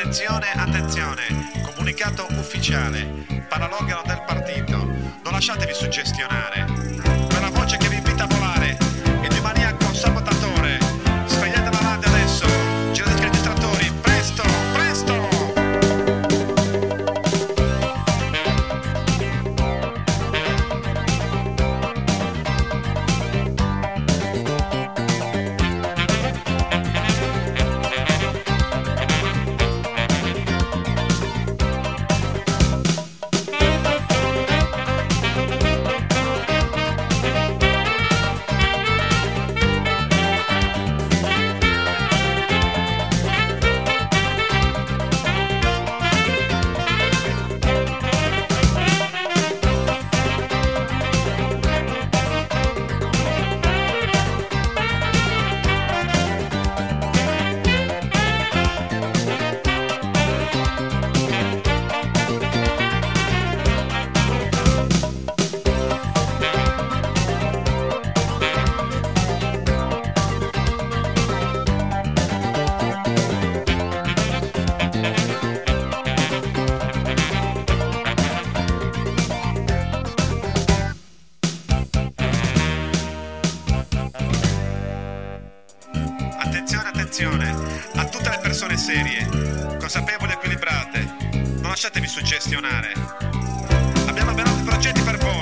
Attenzione, attenzione, comunicato ufficiale. Paralogano del partito. Non lasciatevi suggestionare. Quella voce che vi invita a volare. Il demaniaco sabotatore. Spegnete la radio adesso. Girate i distrattori. Presto, presto! Attenzione, attenzione, a tutte le persone serie, consapevoli e equilibrate, non lasciatevi suggestionare. Abbiamo ben altri progetti per voi.